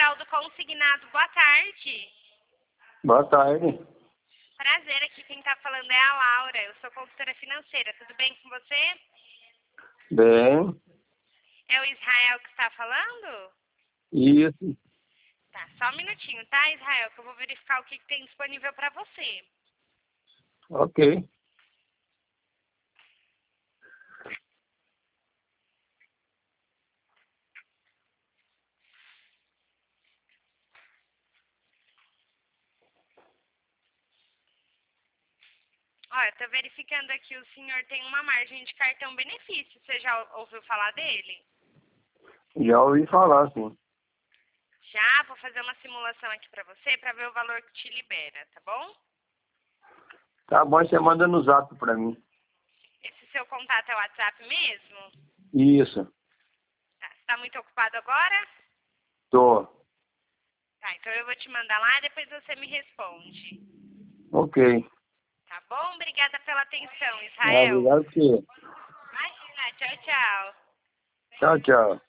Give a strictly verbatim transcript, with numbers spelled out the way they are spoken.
Geraldo Consignado, boa tarde. Boa tarde. Prazer, aqui quem tá falando é a Laura, eu sou consultora financeira, tudo bem com você? Bem, É o Israel que está falando? isso. Tá, só um minutinho, tá, Israel, que eu vou verificar o que, que tem disponível para você. Ok. Olha, tô verificando aqui, o senhor tem uma margem de cartão benefício, você já ouviu falar dele? Já ouvi falar, sim. Já, vou fazer uma simulação aqui para você, para ver o valor que te libera, tá bom? Tá bom, você manda no zap pra mim. Esse seu contato é o WhatsApp mesmo? Isso. Tá, você tá muito ocupado agora? Tô. Tá, então eu vou te mandar lá e depois você me responde. Ok. Tá bom? Obrigada pela atenção, Ah, Israel. obrigado por você. Imagina, tchau, tchau. Tchau, tchau.